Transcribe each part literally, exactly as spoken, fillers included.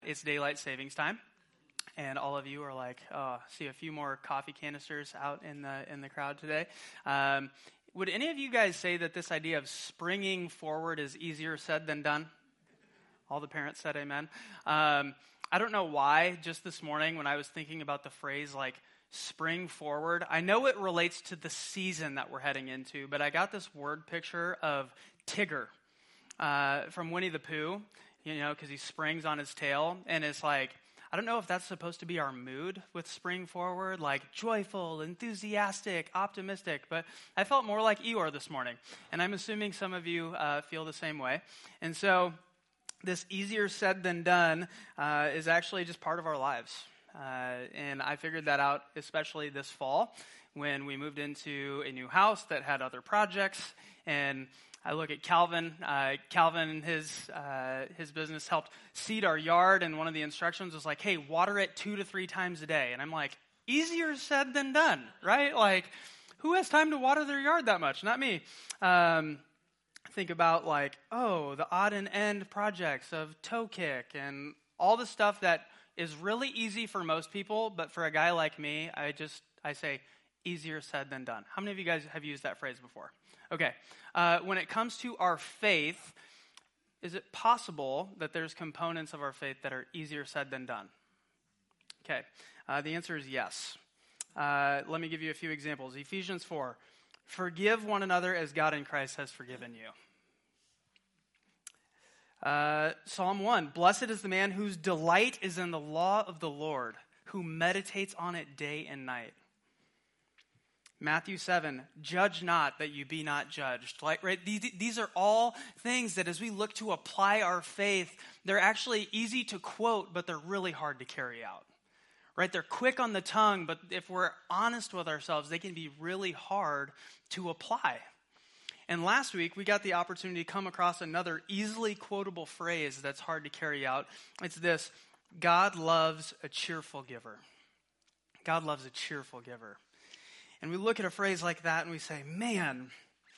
It's daylight savings time, and all of you are like, oh, see a few more coffee canisters out in the in the crowd today. Um, would any of you guys say that this idea of springing forward is easier said than done? All the parents said amen. Um, I don't know why, just this morning when I was thinking about the phrase like spring forward, I know it relates to the season that we're heading into, but I got this word picture of Tigger uh, from Winnie the Pooh. You know, because he springs on his tail, and it's like, I don't know if that's supposed to be our mood with spring forward, like joyful, enthusiastic, optimistic, but I felt more like Eeyore this morning, and I'm assuming some of you uh, feel the same way. And so this easier said than done uh, is actually just part of our lives, uh, and I figured that out especially this fall when we moved into a new house that had other projects, and I look at Calvin. Uh, Calvin and his uh, his business helped seed our yard, and one of the instructions was like, hey, water it two to three times a day. And I'm like, easier said than done, right? Like, who has time to water their yard that much? Not me. Um, think about like, oh, the odd and end projects of toe kick and all the stuff that is really easy for most people, but for a guy like me, I just, I say, easier said than done. How many of you guys have used that phrase before? Okay, uh, when it comes to our faith, is it possible that there's components of our faith that are easier said than done? Okay, uh, the answer is yes. Uh, let me give you a few examples. Ephesians four, forgive one another as God in Christ has forgiven you. Uh, Psalm one, blessed is the man whose delight is in the law of the Lord, who meditates on it day and night. Matthew seven, judge not that you be not judged. Like, right, these, these are all things that as we look to apply our faith, they're actually easy to quote, but they're really hard to carry out. Right? They're quick on the tongue, but if we're honest with ourselves, they can be really hard to apply. And last week, we got the opportunity to come across another easily quotable phrase that's hard to carry out. It's this, God loves a cheerful giver. God loves a cheerful giver. And we look at a phrase like that and we say, man,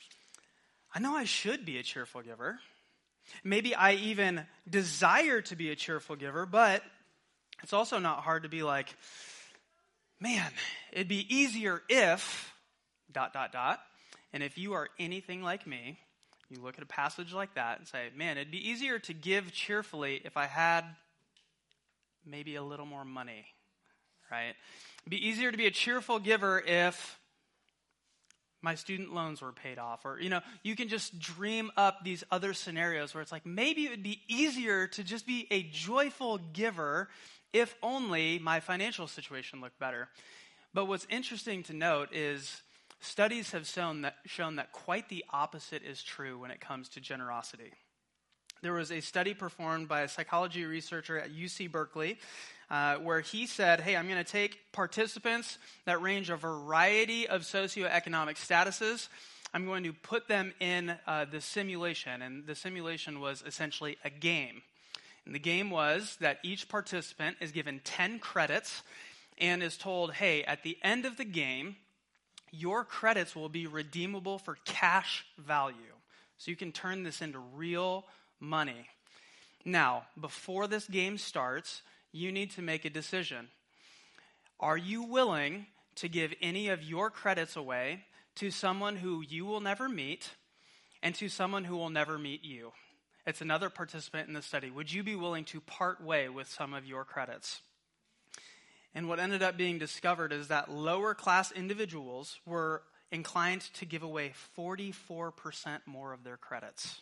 I know I should be a cheerful giver. Maybe I even desire to be a cheerful giver, but it's also not hard to be like, man, it'd be easier if, dot, dot, dot. And if you are anything like me, you look at a passage like that and say, man, it'd be easier to give cheerfully if I had maybe a little more money, right? It'd be easier to be a cheerful giver if my student loans were paid off. Or, you know, you can just dream up these other scenarios where it's like, maybe it would be easier to just be a joyful giver if only my financial situation looked better. But what's interesting to note is studies have shown that, shown that quite the opposite is true when it comes to generosity. There was a study performed by a psychology researcher at U C Berkeley uh, where he said, hey, I'm going to take participants that range a variety of socioeconomic statuses. I'm going to put them in uh, the simulation, and the simulation was essentially a game. And the game was that each participant is given ten credits and is told, hey, at the end of the game, your credits will be redeemable for cash value. So you can turn this into real money. Now, before this game starts, you need to make a decision. Are you willing to give any of your credits away to someone who you will never meet and to someone who will never meet you? It's another participant in the study. Would you be willing to part way with some of your credits? And what ended up being discovered is that lower class individuals were inclined to give away forty-four percent more of their credits.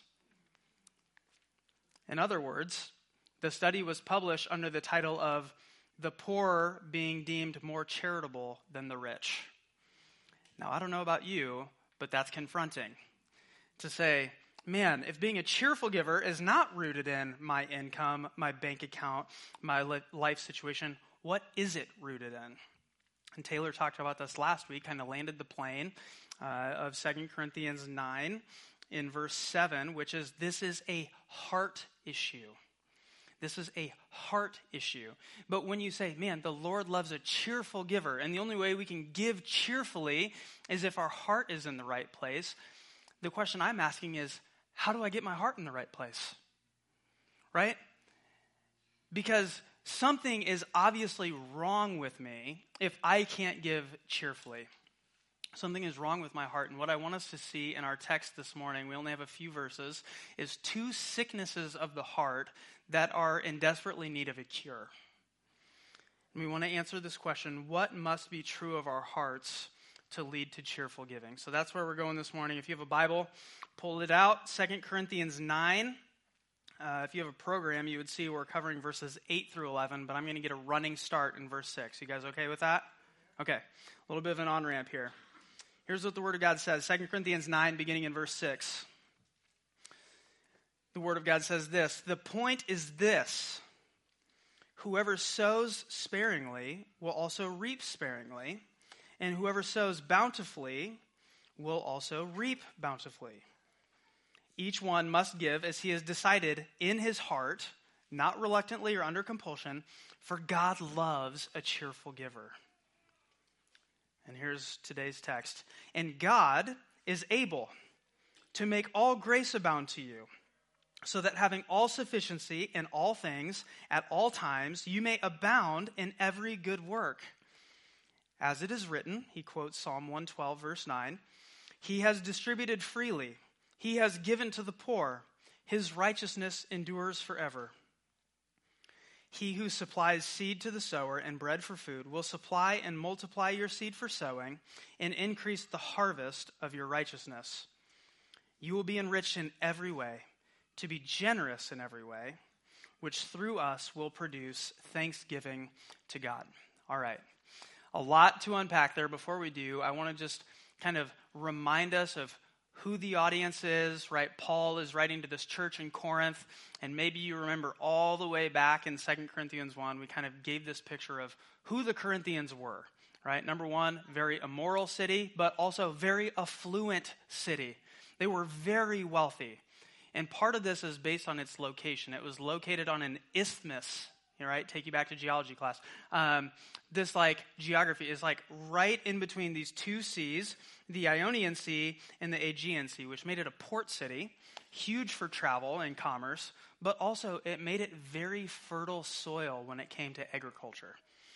In other words, the study was published under the title of The Poor Being Deemed More Charitable Than the Rich. Now, I don't know about you, but that's confronting. To say, man, if being a cheerful giver is not rooted in my income, my bank account, my life situation, what is it rooted in? And Taylor talked about this last week, kind of landed the plane uh, of Second Corinthians nine in verse seven, which is, this is a heart issue. This is a heart issue. But when you say, man, the Lord loves a cheerful giver, and the only way we can give cheerfully is if our heart is in the right place, the question I'm asking is, how do I get my heart in the right place? Right? because something is obviously wrong with me if I can't give cheerfully. Something is wrong with my heart. And what I want us to see in our text this morning, we only have a few verses, is two sicknesses of the heart that are in desperately need of a cure. And we want to answer this question: what must be true of our hearts to lead to cheerful giving? So that's where we're going this morning. If you have a Bible, pull it out. Second Corinthians nine. Uh, if you have a program, you would see we're covering verses eight through eleven, but I'm going to get a running start in verse six. You guys okay with that? Okay. A little bit of an on-ramp here. Here's what the Word of God says. Second Corinthians nine, beginning in verse six. The Word of God says this: "The point is this: whoever sows sparingly will also reap sparingly, and whoever sows bountifully will also reap bountifully. Each one must give as he has decided in his heart, not reluctantly or under compulsion, for God loves a cheerful giver." And here's today's text. "And God is able to make all grace abound to you, so that having all sufficiency in all things at all times, you may abound in every good work. As it is written," he quotes Psalm one twelve, verse nine, "He has distributed freely. He has given to the poor. His righteousness endures forever. He who supplies seed to the sower and bread for food will supply and multiply your seed for sowing and increase the harvest of your righteousness. You will be enriched in every way, to be generous in every way, which through us will produce thanksgiving to God." All right. A lot to unpack there. Before we do, I want to just kind of remind us of who the audience is, right? Paul is writing to this church in Corinth, and maybe you remember all the way back in Second Corinthians one, we kind of gave this picture of who the Corinthians were, right? Number one, very immoral city, but also very affluent city. They were very wealthy, and part of this is based on its location. It was located on an isthmus, right? Take you back to geology class. Um, this like geography is like right in between these two seas, the Ionian Sea and the Aegean Sea, which made it a port city, huge for travel and commerce, but also it made it very fertile soil when it came to agriculture,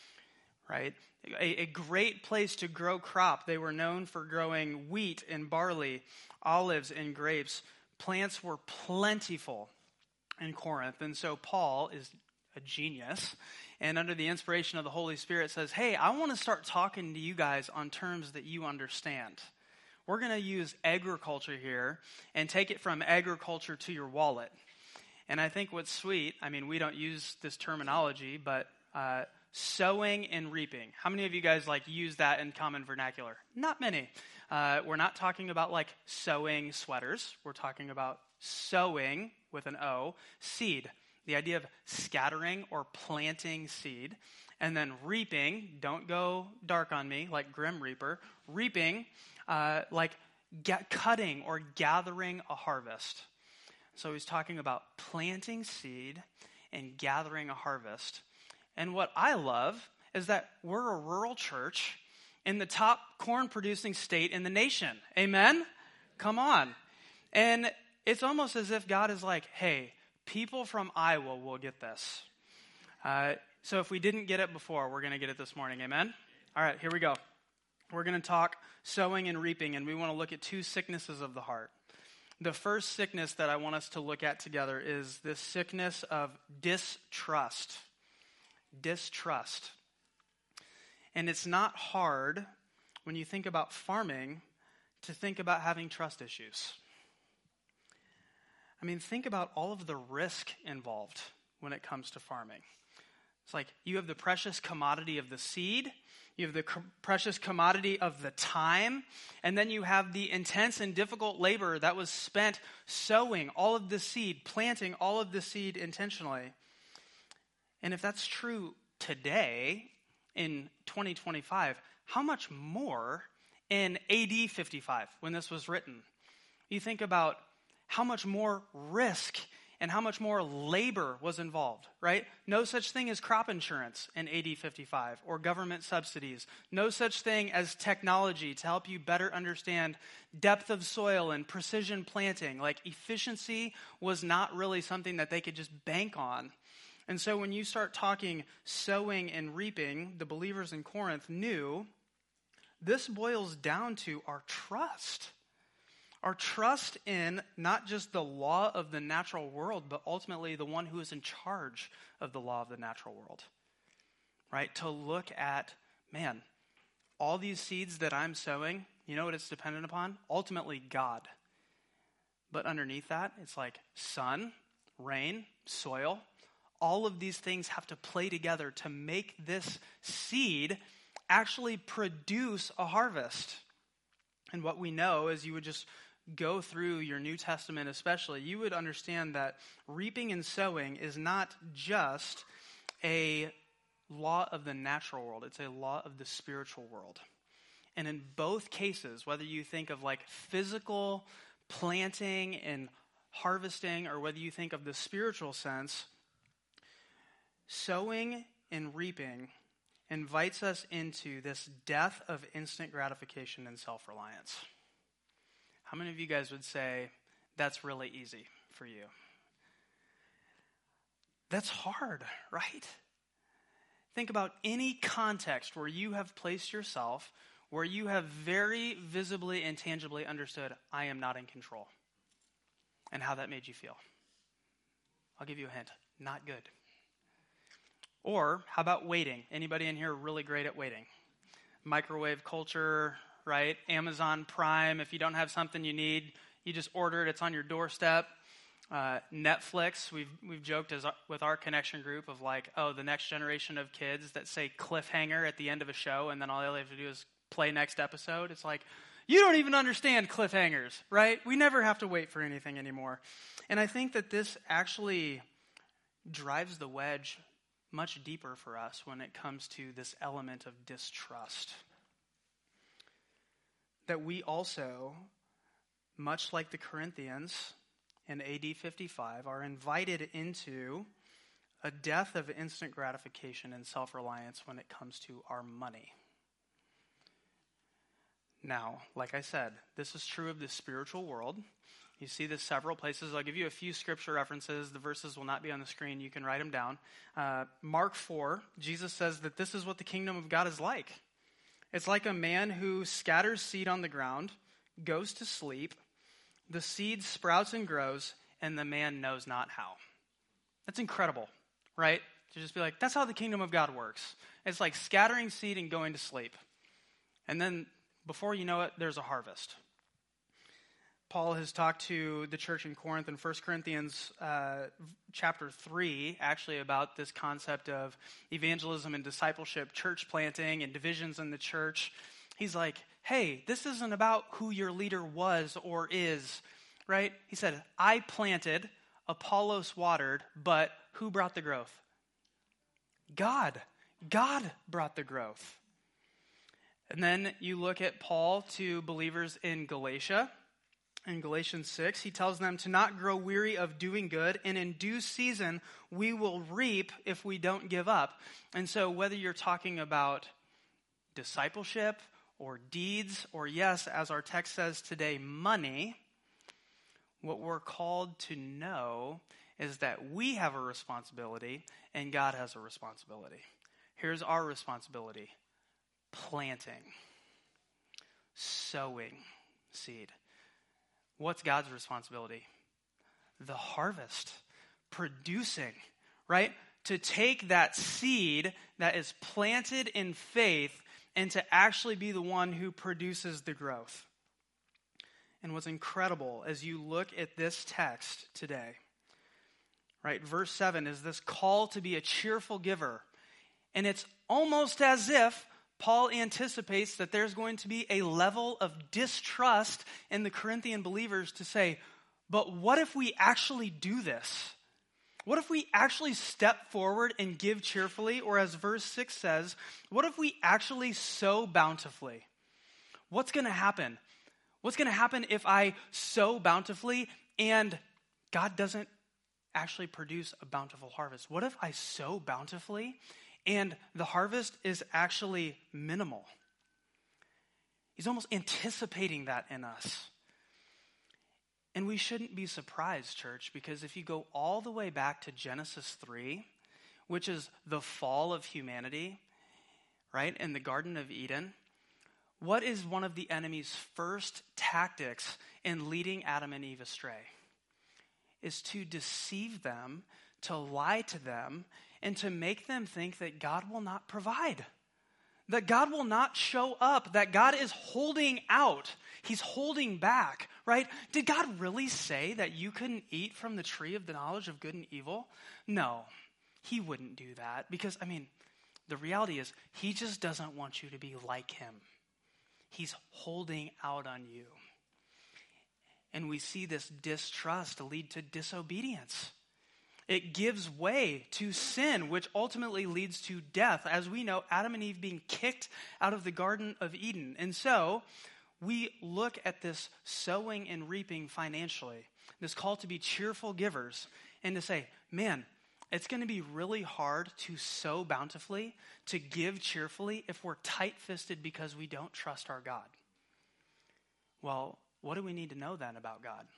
right? A, a great place to grow crop. They were known for growing wheat and barley, olives and grapes. Plants were plentiful in Corinth, and so Paul is a genius, and under the inspiration of the Holy Spirit says, hey, I want to start talking to you guys on terms that you understand. We're going to use agriculture here and take it from agriculture to your wallet. And I think what's sweet, I mean, we don't use this terminology, but uh, sowing and reaping. How many of you guys like use that in common vernacular? Not many. Uh, we're not talking about like sewing sweaters. We're talking about sowing, with an O, seed. The idea of scattering or planting seed, and then reaping, don't go dark on me like Grim Reaper, reaping uh, like get, cutting or gathering a harvest. So he's talking about planting seed and gathering a harvest. And what I love is that we're a rural church in the top corn-producing state in the nation. Amen? Come on. And it's almost as if God is like, hey, people from Iowa will get this. Uh, so if we didn't get it before, we're going to get it this morning. Amen? All right, here we go. We're going to talk sowing and reaping, and we want to look at two sicknesses of the heart. The first sickness that I want us to look at together is this sickness of distrust. Distrust. And it's not hard when you think about farming to think about having trust issues. I mean, think about all of the risk involved when it comes to farming. It's like you have the precious commodity of the seed, you have the co- precious commodity of the time, and then you have the intense and difficult labor that was spent sowing all of the seed, planting all of the seed intentionally. And if that's true today, in twenty twenty-five, how much more in A D fifty-five, when this was written? You think about how much more risk and how much more labor was involved, right? No such thing as crop insurance in A D fifty-five or government subsidies. No such thing as technology to help you better understand depth of soil and precision planting. Like efficiency was not really something that they could just bank on. And so when you start talking sowing and reaping, the believers in Corinth knew this boils down to our trust. Our trust in not just the law of the natural world, but ultimately the one who is in charge of the law of the natural world. Right? To look at, man, all these seeds that I'm sowing, you know what it's dependent upon? Ultimately, God. But underneath that, it's like sun, rain, soil. All of these things have to play together to make this seed actually produce a harvest. And what we know is you would just go through your New Testament especially, you would understand that reaping and sowing is not just a law of the natural world. It's a law of the spiritual world. And in both cases, whether you think of like physical planting and harvesting, or whether you think of the spiritual sense, sowing and reaping invites us into this death of instant gratification and self-reliance. How many of you guys would say that's really easy for you? That's hard, right? Think about any context where you have placed yourself, where you have very visibly and tangibly understood, I am not in control, and how that made you feel. I'll give you a hint. Not good. Or how about waiting? Anybody in here really great at waiting? Microwave culture, right? Amazon Prime, if you don't have something you need, you just order it, it's on your doorstep. Uh, Netflix, we've we've joked as with our connection group of like, oh, the next generation of kids that say cliffhanger at the end of a show, and then all they have to do is play next episode. It's like, you don't even understand cliffhangers, right? We never have to wait for anything anymore. And I think that this actually drives the wedge much deeper for us when it comes to this element of distrust. That we also, much like the Corinthians in A D fifty-five, are invited into a death of instant gratification and self-reliance when it comes to our money. Now, like I said, this is true of the spiritual world. You see this several places. I'll give you a few scripture references. The verses will not be on the screen. You can write them down. Uh, Mark four, Jesus says that this is what the kingdom of God is like. It's like a man who scatters seed on the ground, goes to sleep, the seed sprouts and grows, and the man knows not how. That's incredible, right? To just be like, that's how the kingdom of God works. It's like scattering seed and going to sleep. And then before you know it, there's a harvest. Paul has talked to the church in Corinth in First Corinthians uh, chapter three, actually about this concept of evangelism and discipleship, church planting and divisions in the church. He's like, hey, this isn't about who your leader was or is, right? He said, I planted, Apollos watered, but who brought the growth? God. God brought the growth. And then you look at Paul to believers in Galatia. In Galatians six, he tells them to not grow weary of doing good, and in due season we will reap if we don't give up. And so whether you're talking about discipleship or deeds, or yes, as our text says today, money, what we're called to know is that we have a responsibility and God has a responsibility. Here's our responsibility: planting, sowing seed. What's God's responsibility? The harvest, producing, right? To take that seed that is planted in faith and to actually be the one who produces the growth. And what's incredible as you look at this text today, right? Verse seven is this call to be a cheerful giver. And it's almost as if Paul anticipates that there's going to be a level of distrust in the Corinthian believers to say, but what if we actually do this? What if we actually step forward and give cheerfully? Or as verse six says, what if we actually sow bountifully? What's going to happen? What's going to happen if I sow bountifully and God doesn't actually produce a bountiful harvest? What if I sow bountifully and the harvest is actually minimal? He's almost anticipating that in us. And we shouldn't be surprised, church, because if you go all the way back to Genesis three, which is the fall of humanity, right, in the Garden of Eden, what is one of the enemy's first tactics in leading Adam and Eve astray? Is to deceive them, to lie to them, and to make them think that God will not provide, that God will not show up, that God is holding out. He's holding back, right? Did God really say that you couldn't eat from the tree of the knowledge of good and evil? No, he wouldn't do that because, I mean, the reality is he just doesn't want you to be like him. He's holding out on you. And we see this distrust lead to disobedience. It gives way to sin, which ultimately leads to death. As we know, Adam and Eve being kicked out of the Garden of Eden. And so we look at this sowing and reaping financially, this call to be cheerful givers, and to say, man, it's going to be really hard to sow bountifully, to give cheerfully, if we're tight-fisted because we don't trust our God. Well, what do we need to know then about God?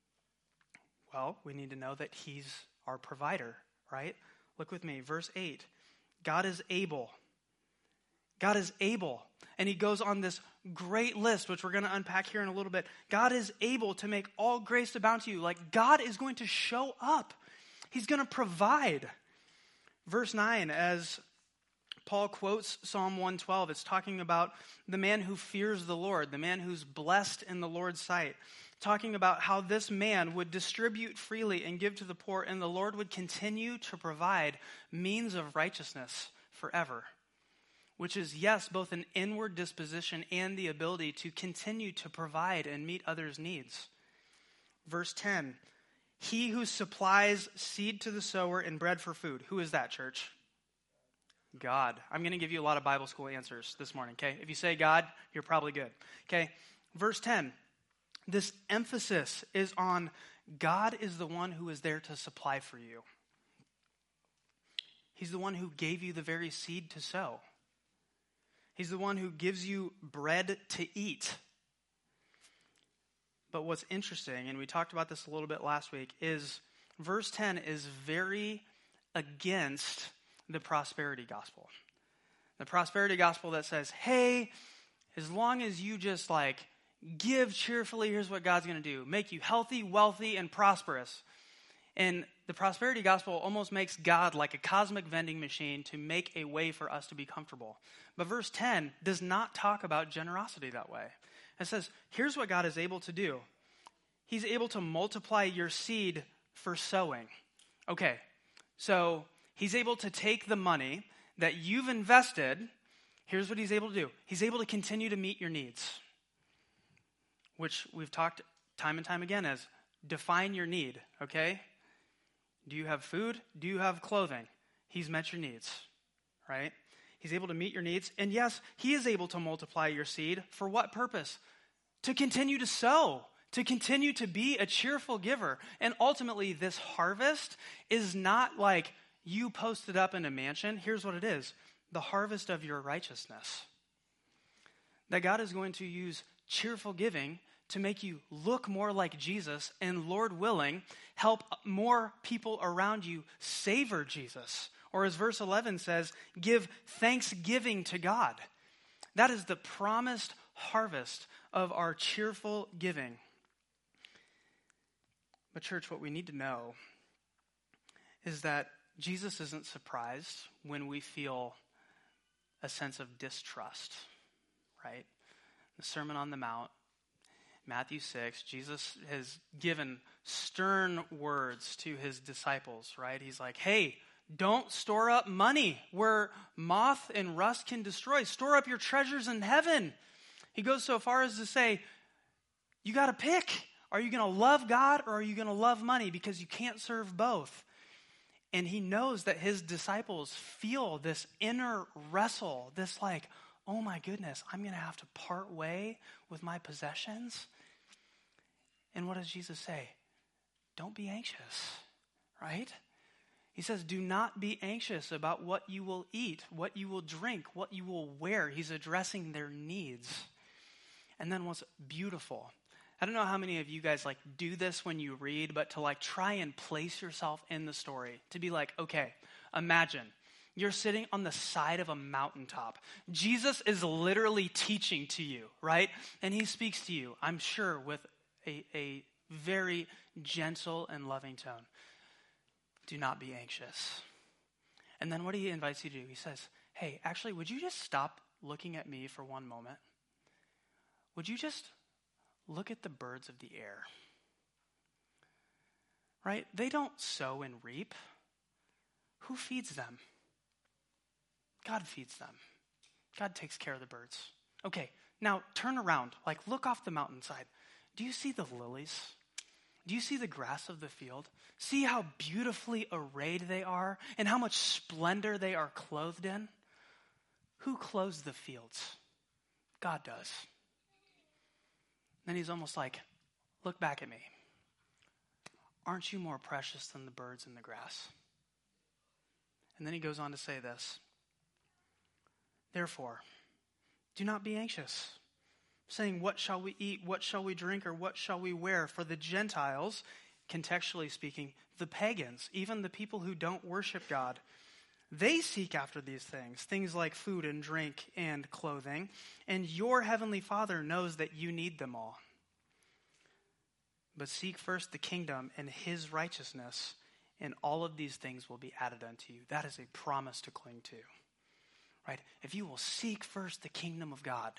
Well, we need to know that he's our provider, right? Look with me, verse eight. God is able. God is able. And he goes on this great list, which we're going to unpack here in a little bit. God is able to make all grace abound to you. Like, God is going to show up. He's going to provide. Verse nine, as Paul quotes Psalm one twelve, it's talking about the man who fears the Lord, the man who's blessed in the Lord's sight, talking about how this man would distribute freely and give to the poor, and the Lord would continue to provide means of righteousness forever, which is, yes, both an inward disposition and the ability to continue to provide and meet others' needs. Verse ten, he who supplies seed to the sower and bread for food. Who is that, church? God. I'm going to give you a lot of Bible school answers this morning, okay? If you say God, you're probably good, okay? Verse ten, this emphasis is on God is the one who is there to supply for you. He's the one who gave you the very seed to sow. He's the one who gives you bread to eat. But what's interesting, and we talked about this a little bit last week, is verse ten is very against the prosperity gospel. The prosperity gospel that says, hey, as long as you just like give cheerfully, here's what God's going to do. Make you healthy, wealthy, and prosperous. And the prosperity gospel almost makes God like a cosmic vending machine to make a way for us to be comfortable. But verse ten does not talk about generosity that way. It says, here's what God is able to do. He's able to multiply your seed for sowing. Okay, so he's able to take the money that you've invested. Here's what he's able to do. He's able to continue to meet your needs, which we've talked time and time again as define your need, okay? Do you have food? Do you have clothing? He's met your needs, right? He's able to meet your needs. And yes, he is able to multiply your seed. For what purpose? To continue to sow, to continue to be a cheerful giver. And ultimately, this harvest is not like you posted up in a mansion. Here's what it is. The harvest of your righteousness. That God is going to use cheerful giving to make you look more like Jesus and, Lord willing, help more people around you savor Jesus. Or as verse eleven says, give thanksgiving to God. That is the promised harvest of our cheerful giving. But church, what we need to know is that Jesus isn't surprised when we feel a sense of distrust, right? The Sermon on the Mount, Matthew six, Jesus has given stern words to his disciples, right? He's like, hey, don't store up money where moth and rust can destroy. Store up your treasures in heaven. He goes so far as to say, you got to pick. Are you going to love God or are you going to love money? Because you can't serve both. And he knows that his disciples feel this inner wrestle, this like, oh my goodness, I'm going to have to part way with my possessions. And what does Jesus say? Don't be anxious, right? He says, do not be anxious about what you will eat, what you will drink, what you will wear. He's addressing their needs. And then what's beautiful, I don't know how many of you guys like do this when you read, but to like try and place yourself in the story, to be like, okay, Imagine you're sitting on the side of a mountaintop. Jesus is literally teaching to you, right? And he speaks to you, I'm sure, with a, a very gentle and loving tone. Do not be anxious. And then what he invites you to do, he says, hey, actually, would you just stop looking at me for one moment? Would you just look at the birds of the air? Right? They don't sow and reap. Who feeds them? God feeds them. God takes care of the birds. Okay, now turn around. Like, look off the mountainside. Do you see the lilies? Do you see the grass of the field? See how beautifully arrayed they are and how much splendor they are clothed in? Who clothes the fields? God does. Then he's almost like, look back at me. Aren't you more precious than the birds in the grass? And then he goes on to say this. Therefore, do not be anxious, saying, what shall we eat, what shall we drink, or what shall we wear? For the Gentiles, contextually speaking, the pagans, even the people who don't worship God, they seek after these things, things like food and drink and clothing, and your heavenly Father knows that you need them all. But seek first the kingdom and his righteousness, and all of these things will be added unto you. That is a promise to cling to. Right? If you will seek first the kingdom of God,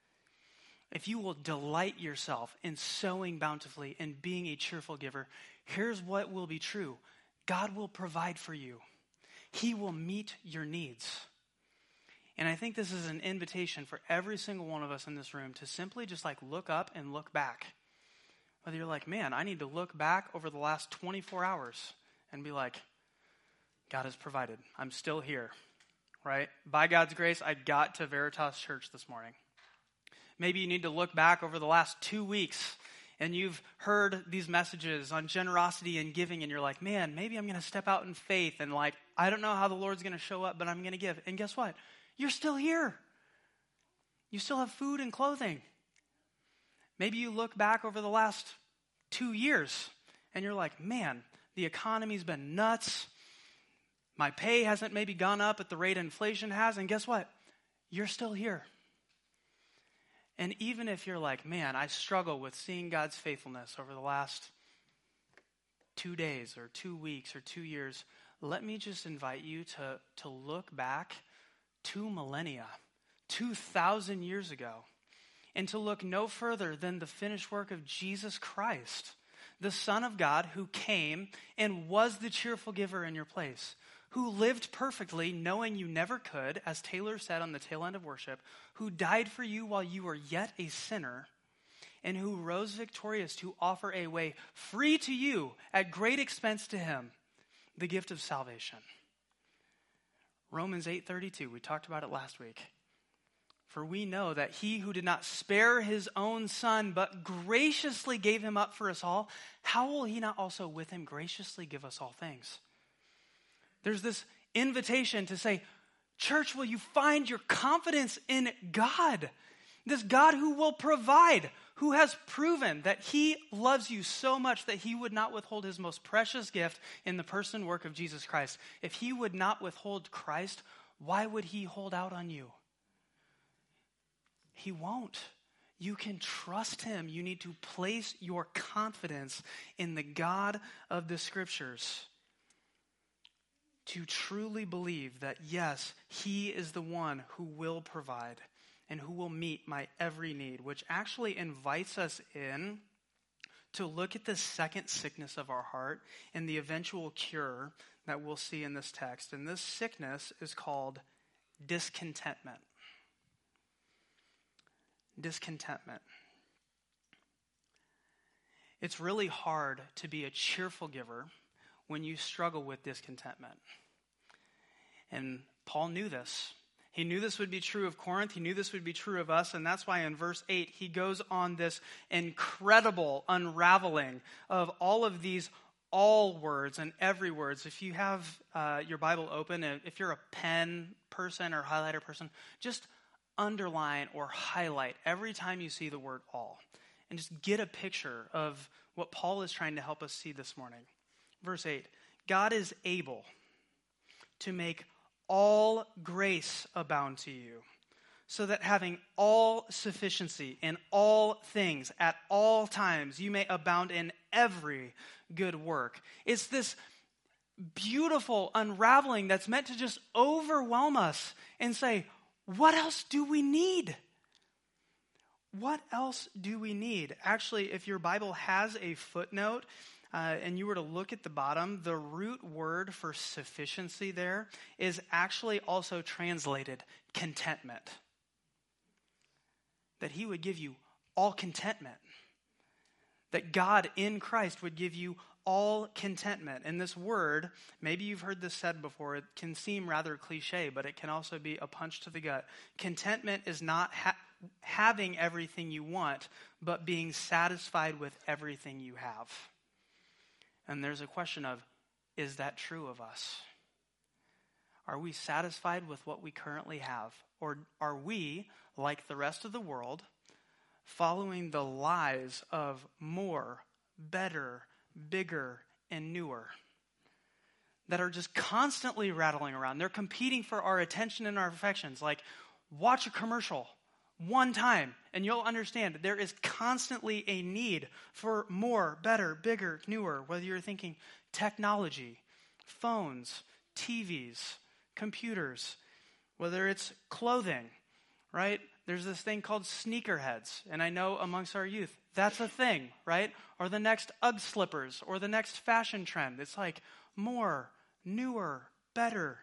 if you will delight yourself in sowing bountifully and being a cheerful giver, here's what will be true. God will provide for you. He will meet your needs. And I think this is an invitation for every single one of us in this room to simply just like look up and look back. Whether you're like, man, I need to look back over the last twenty-four hours and be like, God has provided. I'm still here. Right? By God's grace, I got to Veritas Church this morning. Maybe you need to look back over the last two weeks and you've heard these messages on generosity and giving and you're like, man, maybe I'm going to step out in faith and like, I don't know how the Lord's going to show up, but I'm going to give. And guess what? You're still here. You still have food and clothing. Maybe you look back over the last two years and you're like, man, the economy's been nuts. My pay hasn't maybe gone up at the rate inflation has, and guess what? You're still here. And even if you're like, man, I struggle with seeing God's faithfulness over the last two days or two weeks or two years, let me just invite you to, to look back two millennia, two thousand years ago, and to look no further than the finished work of Jesus Christ, the Son of God who came and was the cheerful giver in your place, who lived perfectly, knowing you never could, as Taylor said on the tail end of worship, who died for you while you were yet a sinner, and who rose victorious to offer a way free to you at great expense to him, the gift of salvation. Romans eight thirty-two, we talked about it last week. For we know that he who did not spare his own son, but graciously gave him up for us all, how will he not also with him graciously give us all things? There's this invitation to say, church, will you find your confidence in God? This God who will provide, who has proven that he loves you so much that he would not withhold his most precious gift in the person and work of Jesus Christ. If he would not withhold Christ, why would he hold out on you? He won't. You can trust him. You need to place your confidence in the God of the Scriptures to truly believe that, yes, he is the one who will provide and who will meet my every need, which actually invites us in to look at the second sickness of our heart and the eventual cure that we'll see in this text. And this sickness is called discontentment. Discontentment. It's really hard to be a cheerful giver when you struggle with discontentment. And Paul knew this. He knew this would be true of Corinth. He knew this would be true of us. And that's why in verse eight, he goes on this incredible unraveling of all of these all words and every words. If you have uh, your Bible open, if you're a pen person or highlighter person, just underline or highlight every time you see the word all. And just get a picture of what Paul is trying to help us see this morning. Verse eight, God is able to make all grace abound to you, so that having all sufficiency in all things at all times, you may abound in every good work. It's this beautiful unraveling that's meant to just overwhelm us and say, what else do we need? What else do we need? Actually, if your Bible has a footnote, uh, and you were to look at the bottom, the root word for sufficiency there is actually also translated contentment. That he would give you all contentment. That God in Christ would give you all contentment. And this word, maybe you've heard this said before, it can seem rather cliche, but it can also be a punch to the gut. Contentment is not ha- having everything you want, but being satisfied with everything you have. And there's a question of, is that true of us? Are we satisfied with what we currently have? Or are we, like the rest of the world, following the lies of more, better, bigger, and newer, that are just constantly rattling around? They're competing for our attention and our affections. Like, watch a commercial one time, and you'll understand there is constantly a need for more, better, bigger, newer, whether you're thinking technology, phones, T Vs, computers, whether it's clothing, right? There's this thing called sneakerheads, and I know amongst our youth, that's a thing, right? Or the next Ugg slippers, or the next fashion trend. It's like more, newer, better.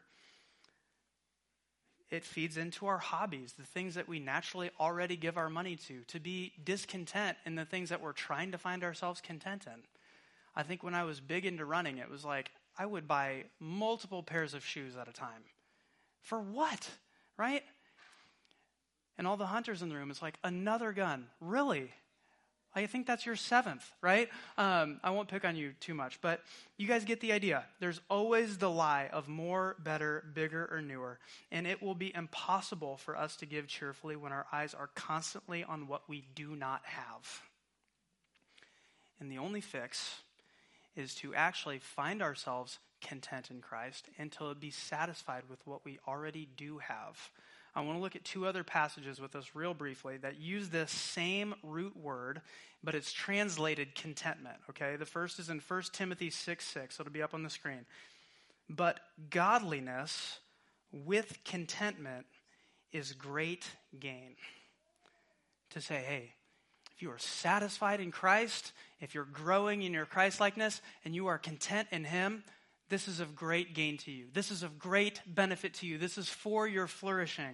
It feeds into our hobbies, the things that we naturally already give our money to, to be discontent in the things that we're trying to find ourselves content in. I think when I was big into running, it was like I would buy multiple pairs of shoes at a time. For what, right? And all the hunters in the room, it's like, another gun. Really? I think that's your seventh, right? Um, I won't pick on you too much, but you guys get the idea. There's always the lie of more, better, bigger, or newer, and it will be impossible for us to give cheerfully when our eyes are constantly on what we do not have. And the only fix is to actually find ourselves content in Christ and to be satisfied with what we already do have. I want to look at two other passages with us real briefly that use this same root word, but it's translated contentment, okay? The first is in First Timothy six six. It'll be up on the screen. But godliness with contentment is great gain. To say, hey, if you are satisfied in Christ, if you're growing in your Christ-likeness, and you are content in him, this is of great gain to you. This is of great benefit to you. This is for your flourishing.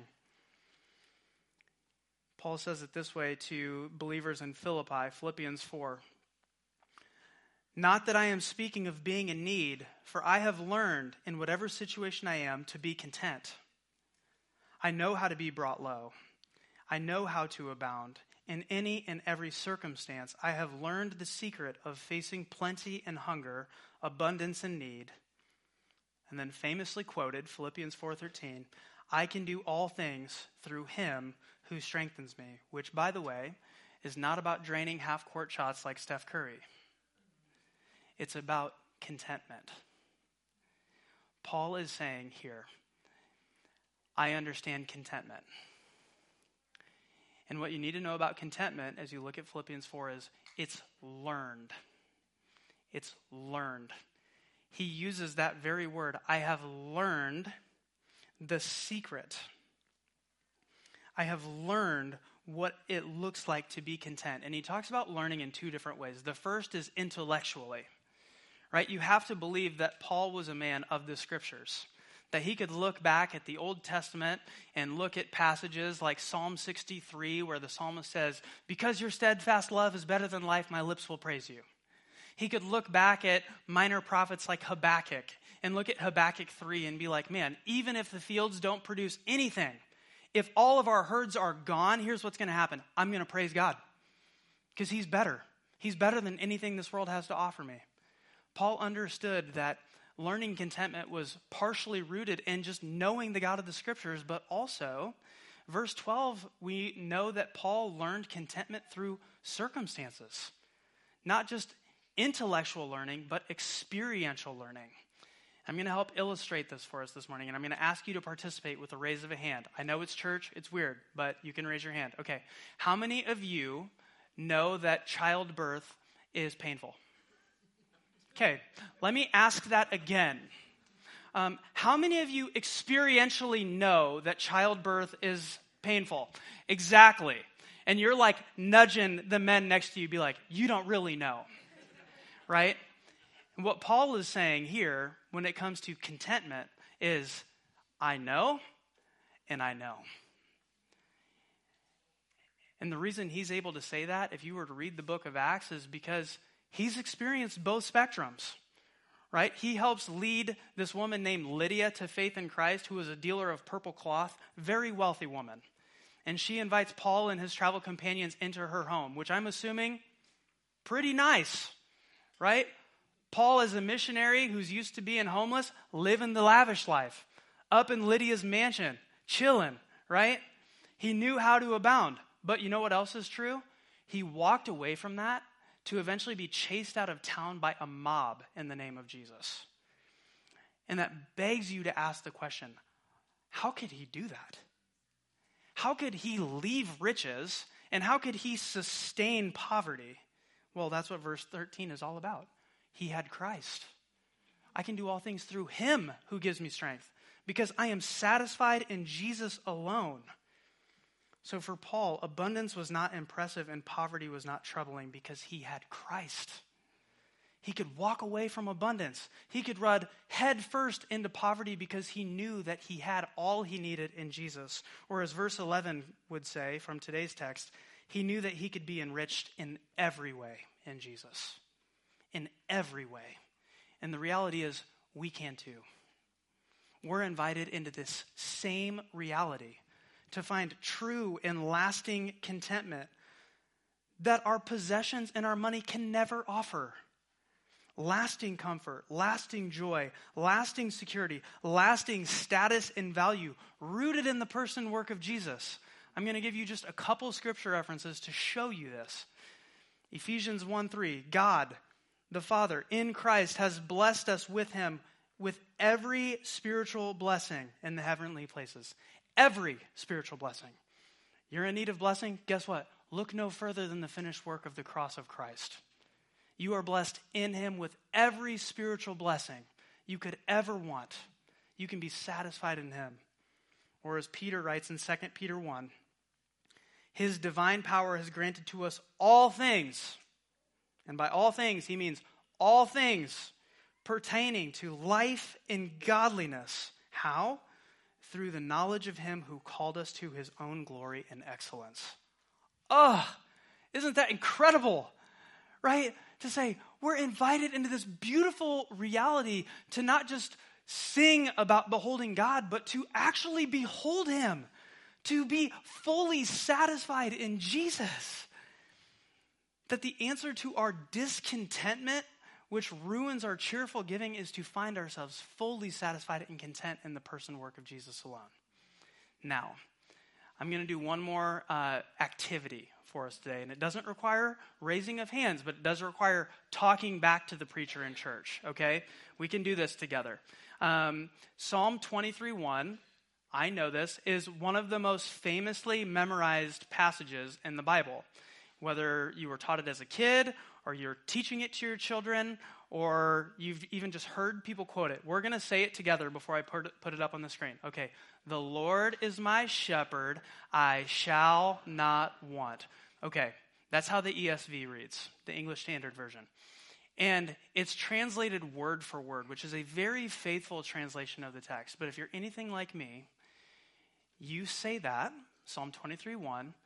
Paul says it this way to believers in Philippi, Philippians four. Not that I am speaking of being in need, for I have learned in whatever situation I am to be content. I know how to be brought low. I know how to abound. In any and every circumstance, I have learned the secret of facing plenty and hunger, abundance and need. And then famously quoted, Philippians four thirteen, I can do all things through him who strengthens me, which, by the way, is not about draining half-court shots like Steph Curry. It's about contentment. Paul is saying here, I understand contentment. And what you need to know about contentment as you look at Philippians four is it's learned. It's learned. He uses that very word. I have learned the secret. I have learned what it looks like to be content. And he talks about learning in two different ways. The first is intellectually, right? You have to believe that Paul was a man of the scriptures, that he could look back at the Old Testament and look at passages like Psalm sixty-three, where the psalmist says, because your steadfast love is better than life, my lips will praise you. He could look back at minor prophets like Habakkuk and look at Habakkuk three and be like, man, even if the fields don't produce anything, if all of our herds are gone, here's what's going to happen. I'm going to praise God because he's better. He's better than anything this world has to offer me. Paul understood that learning contentment was partially rooted in just knowing the God of the scriptures, but also, verse twelve, we know that Paul learned contentment through circumstances. Not just intellectual learning, but experiential learning. I'm going to help illustrate this for us this morning, and I'm going to ask you to participate with a raise of a hand. I know it's church, it's weird, but you can raise your hand. Okay, how many of you know that childbirth is painful? Okay, let me ask that again. Um, how many of you experientially know that childbirth is painful? Exactly. And you're like nudging the men next to you, be like, you don't really know, right? And what Paul is saying here when it comes to contentment is, I know and I know. And the reason he's able to say that, if you were to read the book of Acts, is because he's experienced both spectrums, right? He helps lead this woman named Lydia to faith in Christ, who was a dealer of purple cloth, very wealthy woman. And she invites Paul and his travel companions into her home, which I'm assuming pretty nice, right? Paul, as a missionary who's used to being homeless, living the lavish life, up in Lydia's mansion, chilling, right? He knew how to abound. But you know what else is true? He walked away from that to eventually be chased out of town by a mob in the name of Jesus. And that begs you to ask the question, how could he do that? How could he leave riches, and how could he sustain poverty? Well, that's what verse thirteen is all about. He had Christ. I can do all things through him who gives me strength, because I am satisfied in Jesus alone. So for Paul, abundance was not impressive and poverty was not troubling because he had Christ. He could walk away from abundance. He could run head first into poverty because he knew that he had all he needed in Jesus. Or as verse eleven would say from today's text, he knew that he could be enriched in every way in Jesus. In every way. And the reality is, we can too. We're invited into this same reality to find true and lasting contentment that our possessions and our money can never offer. Lasting comfort, lasting joy, lasting security, lasting status and value, rooted in the person and work of Jesus. I'm going to give you just a couple scripture references to show you this. Ephesians one three, God, the Father, in Christ, has blessed us with him with every spiritual blessing in the heavenly places. Every spiritual blessing. You're in need of blessing? Guess what? Look no further than the finished work of the cross of Christ. You are blessed in him with every spiritual blessing you could ever want. You can be satisfied in him. Or as Peter writes in Second Peter one, his divine power has granted to us all things. And by all things, he means all things pertaining to life and godliness. How? Through the knowledge of him who called us to his own glory and excellence. Oh, isn't that incredible? Right? To say, we're invited into this beautiful reality to not just sing about beholding God, but to actually behold him, to be fully satisfied in Jesus. That the answer to our discontentment, which ruins our cheerful giving, is to find ourselves fully satisfied and content in the person and work of Jesus alone. Now, I'm going to do one more uh, activity for us today, and it doesn't require raising of hands, but it does require talking back to the preacher in church, okay? We can do this together. Um, Psalm twenty-three one, I know this, is one of the most famously memorized passages in the Bible. Whether you were taught it as a kid, or you're teaching it to your children, or you've even just heard people quote it. We're going to say it together before I put it up on the screen. Okay. The Lord is my shepherd, I shall not want. Okay. That's how the E S V reads, the English Standard Version. And it's translated word for word, which is a very faithful translation of the text. But if you're anything like me, you say that, Psalm twenty-three one,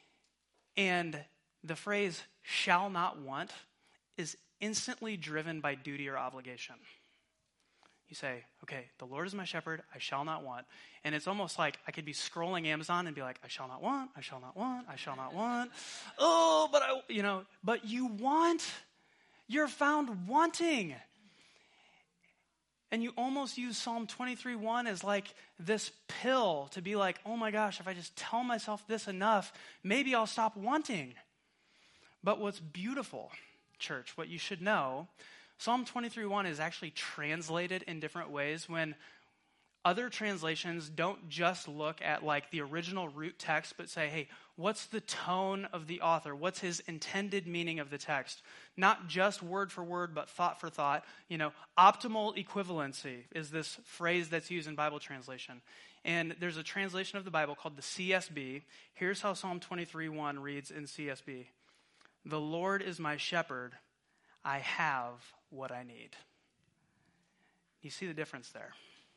and the phrase shall not want is instantly driven by duty or obligation. You say, okay, the Lord is my shepherd, I shall not want. And it's almost like I could be scrolling Amazon and be like, I shall not want, I shall not want, I shall not want. Oh, but I, you know, but you want, you're found wanting. And you almost use Psalm twenty-three one as like this pill to be like, oh my gosh, if I just tell myself this enough, maybe I'll stop wanting. But what's beautiful, church, what you should know, Psalm twenty-three one is actually translated in different ways when other translations don't just look at like the original root text, but say, hey, what's the tone of the author? What's his intended meaning of the text? Not just word for word, but thought for thought. You know, optimal equivalency is this phrase that's used in Bible translation. And there's a translation of the Bible called the C S B. Here's how Psalm twenty-three one reads in C S B. The Lord is my shepherd. I have what I need. You see the difference there?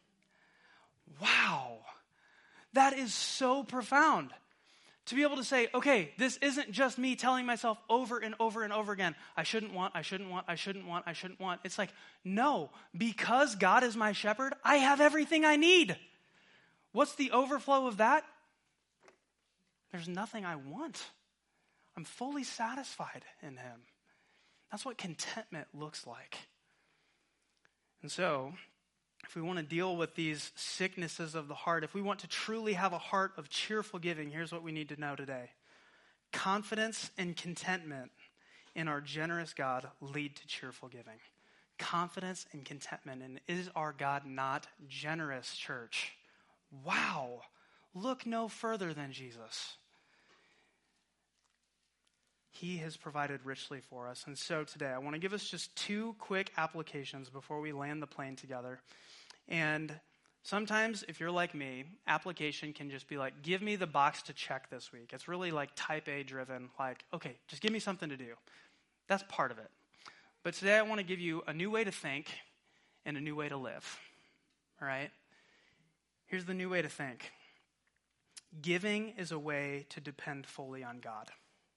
Wow. That is so profound. To be able to say, okay, this isn't just me telling myself over and over and over again, I shouldn't want, I shouldn't want, I shouldn't want, I shouldn't want. It's like, no, because God is my shepherd, I have everything I need. What's the overflow of that? There's nothing I want. I'm fully satisfied in him. That's what contentment looks like. And so, if we want to deal with these sicknesses of the heart, if we want to truly have a heart of cheerful giving, here's what we need to know today. Confidence and contentment in our generous God lead to cheerful giving. Confidence and contentment. And is our God not generous, church? Wow. Look no further than Jesus. He has provided richly for us. And so today, I want to give us just two quick applications before we land the plane together. And sometimes, if you're like me, application can just be like, give me the box to check this week. It's really like type A driven, like, okay, just give me something to do. That's part of it. But today I want to give you a new way to think and a new way to live. All right? Here's the new way to think. Giving is a way to depend fully on God.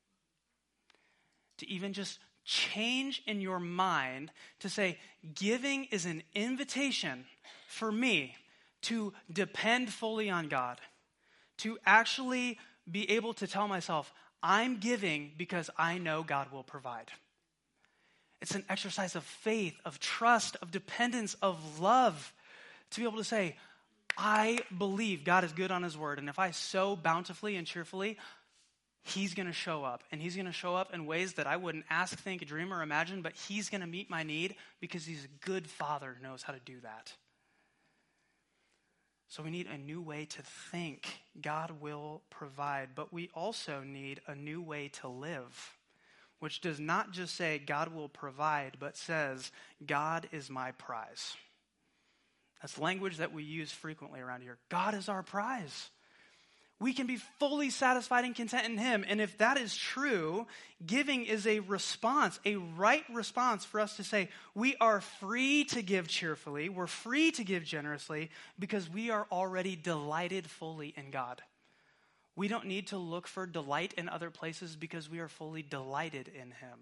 To even just change in your mind to say, giving is an invitation for me to depend fully on God. To actually be able to tell myself, I'm giving because I know God will provide. It's an exercise of faith, of trust, of dependence, of love. To be able to say, I believe God is good on his word. And if I sow bountifully and cheerfully, he's going to show up. And he's going to show up in ways that I wouldn't ask, think, dream, or imagine. But he's going to meet my need because he's a good father who knows how to do that. So we need a new way to think. God will provide. But we also need a new way to live, which does not just say God will provide, but says God is my prize. That's language that we use frequently around here. God is our prize. We can be fully satisfied and content in him. And if that is true, giving is a response, a right response for us to say, we are free to give cheerfully, we're free to give generously, because we are already delighted fully in God. We don't need to look for delight in other places because we are fully delighted in him.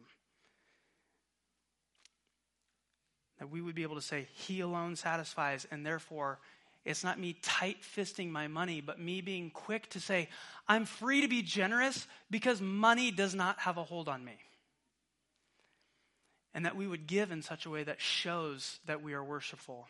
That we would be able to say, he alone satisfies, and therefore, it's not me tight-fisting my money, but me being quick to say, I'm free to be generous because money does not have a hold on me. And that we would give in such a way that shows that we are worshipful.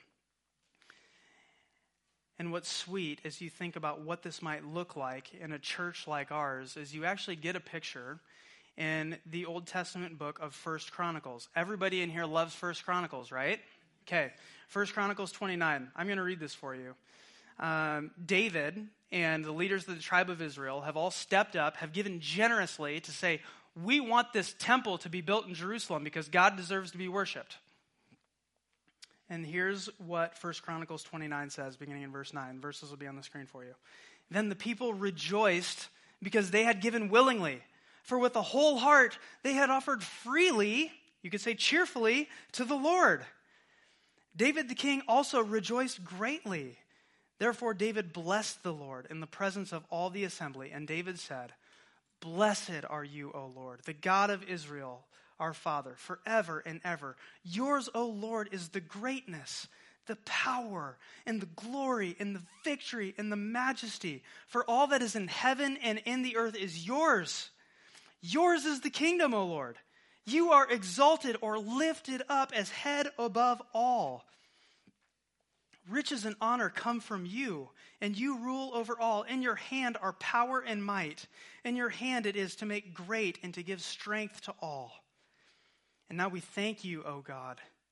And what's sweet as you think about what this might look like in a church like ours is you actually get a picture in the Old Testament book of First Chronicles. Everybody in here loves First Chronicles, right? Okay, First Chronicles twenty-nine. I'm going to read this for you. Um, David and the leaders of the tribe of Israel have all stepped up, have given generously to say, we want this temple to be built in Jerusalem because God deserves to be worshipped. And here's what First Chronicles twenty-nine says, beginning in verse nine. Verses will be on the screen for you. Then the people rejoiced because they had given willingly. For with a whole heart they had offered freely, you could say cheerfully, to the Lord. David the king also rejoiced greatly. Therefore David blessed the Lord in the presence of all the assembly. And David said, Blessed are you, O Lord, the God of Israel, our Father, forever and ever. Yours, O Lord, is the greatness, the power, and the glory, and the victory, and the majesty. For all that is in heaven and in the earth is yours. Yours is the kingdom, O Lord. You are exalted or lifted up as head above all. Riches and honor come from you, and you rule over all. In your hand are power and might. In your hand it is to make great and to give strength to all. And now we thank you, O God,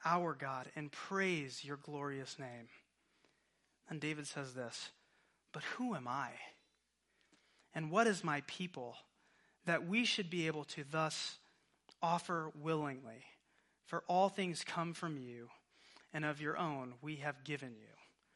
our God, and praise your glorious name. And David says this, but who am I? And what is my people that we should be able to thus offer willingly? For all things come from you, and of your own we have given you.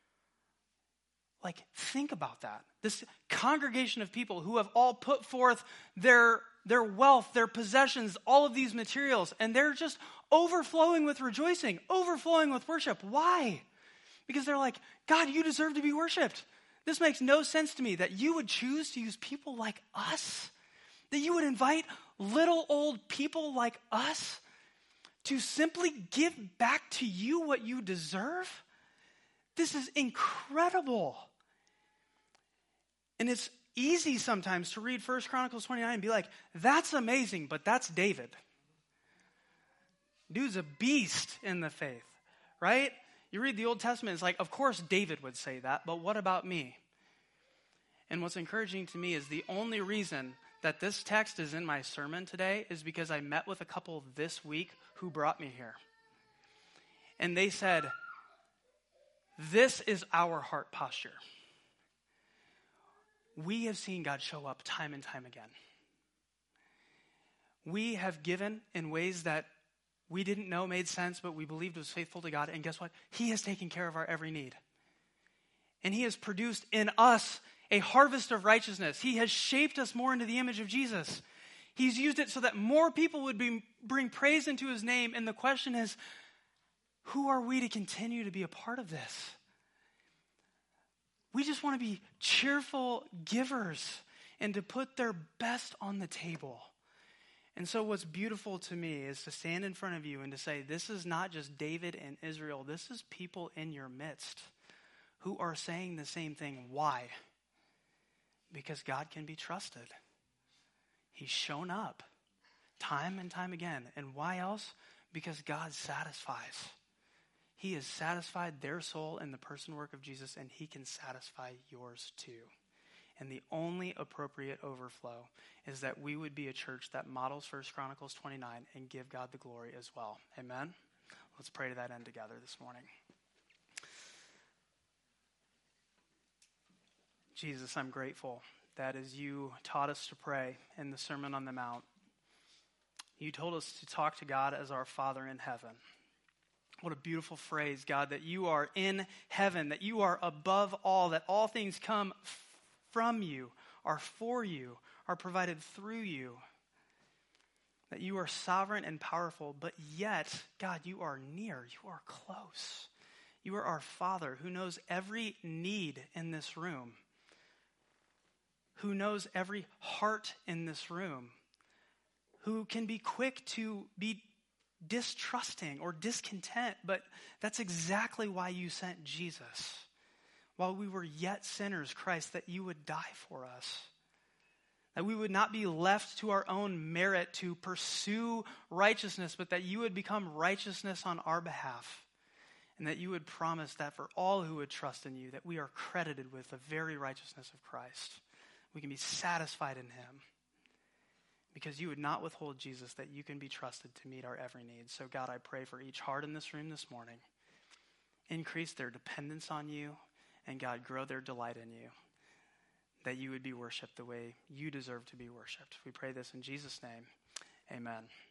Like, think about that. This congregation of people who have all put forth their, their wealth, their possessions, all of these materials, and they're just overflowing with rejoicing, overflowing with worship. Why? Because they're like, God, you deserve to be worshiped. This makes no sense to me that you would choose to use people like us, that you would invite little old people like us to simply give back to you what you deserve. This is incredible. And it's easy sometimes to read First Chronicles twenty-nine and be like, that's amazing, but that's David. Dude's a beast in the faith, right? You read the Old Testament, it's like, of course David would say that, but what about me? And what's encouraging to me is the only reason that this text is in my sermon today is because I met with a couple this week who brought me here. And they said, this is our heart posture. We have seen God show up time and time again. We have given in ways that we didn't know made sense, but we believed was faithful to God. And guess what? He has taken care of our every need. And he has produced in us a harvest of righteousness. He has shaped us more into the image of Jesus. He's used it so that more people would be, bring praise into his name. And the question is, who are we to continue to be a part of this? We just want to be cheerful givers and to put their best on the table. And so what's beautiful to me is to stand in front of you and to say, this is not just David and Israel. This is people in your midst who are saying the same thing. Why? Because God can be trusted. He's shown up time and time again. And why else? Because God satisfies. He has satisfied their soul in the person work of Jesus, and he can satisfy yours too. And the only appropriate overflow is that we would be a church that models First Chronicles twenty-nine and give God the glory as well. Amen? Let's pray to that end together this morning. Jesus, I'm grateful that as you taught us to pray in the Sermon on the Mount, you told us to talk to God as our Father in heaven. What a beautiful phrase, God, that you are in heaven, that you are above all, that all things come from you, are for you, are provided through you, that you are sovereign and powerful, but yet, God, you are near, you are close. You are our Father who knows every need in this room, who knows every heart in this room, who can be quick to be distrusting or discontent, but that's exactly why you sent Jesus. While we were yet sinners, Christ, that you would die for us. That we would not be left to our own merit to pursue righteousness, but that you would become righteousness on our behalf. And that you would promise that for all who would trust in you, that we are credited with the very righteousness of Christ. We can be satisfied in him. Because you would not withhold, Jesus, that you can be trusted to meet our every need. So God, I pray for each heart in this room this morning. Increase their dependence on you, and God, grow their delight in you. That you would be worshipped the way you deserve to be worshipped. We pray this in Jesus' name. Amen.